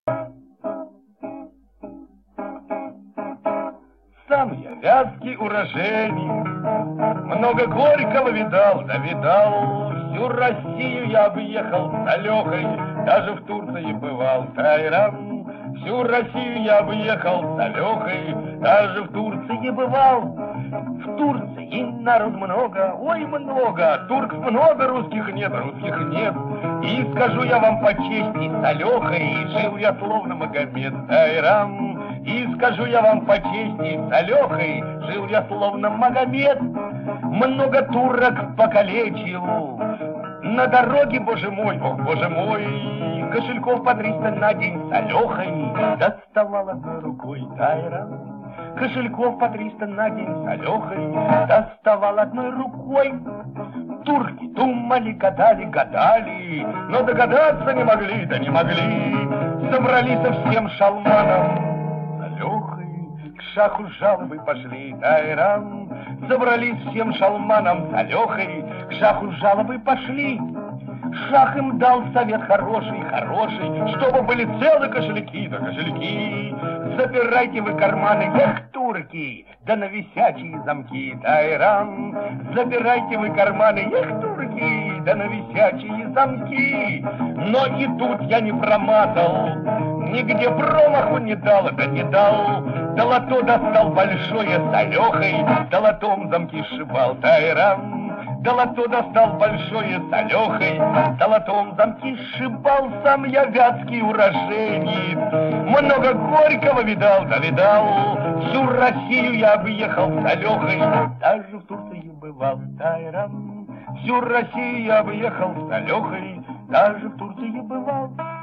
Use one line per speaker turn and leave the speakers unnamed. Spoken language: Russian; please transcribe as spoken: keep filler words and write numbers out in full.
Сам я вятский уроженец, много горького видал, да видал. Всю Россию я объехал с Алехой, даже в Турции бывал. Тайрам. Всю Россию я объехал с Алехой, даже в Турции бывал. В Турции народ много, ой, много. Турков много, русских нет, русских нет. И скажу я вам по чести, с Алехой жил я словно Магомед. Тайрам. И скажу я вам по чести, с Алехой жил я словно Магомед. Много турок покалечил на дороге, боже мой, ох, боже мой. Кошельков по триста на день с Алехой доставал одной рукой. Тайрам. Кошельков по триста на день с Алехой доставал одной рукой. Турки думали, гадали, гадали, но догадаться не могли, да не могли. Собрались со всем шалманом к шаху жалобы пошли. Тайрам. Собрались всем шалманом с Алехой, к шаху жалобы пошли. Шах им дал совет хороший, хороший, чтобы были целы кошельки, да кошельки. Запирайте вы карманы, эх, турки, да на висячие замки. Тайрам. Запирайте вы карманы, эх, турки, да на висячие замки. Но и тут я не промазал, нигде промаху не дал, да не дал. Долото достал большое с Алехой, долотом замки сшибал. Тайрам. Долото достал большое с Алехой, долотом замки сшибал. Сам я вятский уроженец, много горького видал, да видал. Всю Россию я объехал с Алехой, даже в Турции бывал. Тайрам. Всю Россию я объехал с Алехой, даже в Турции бывал.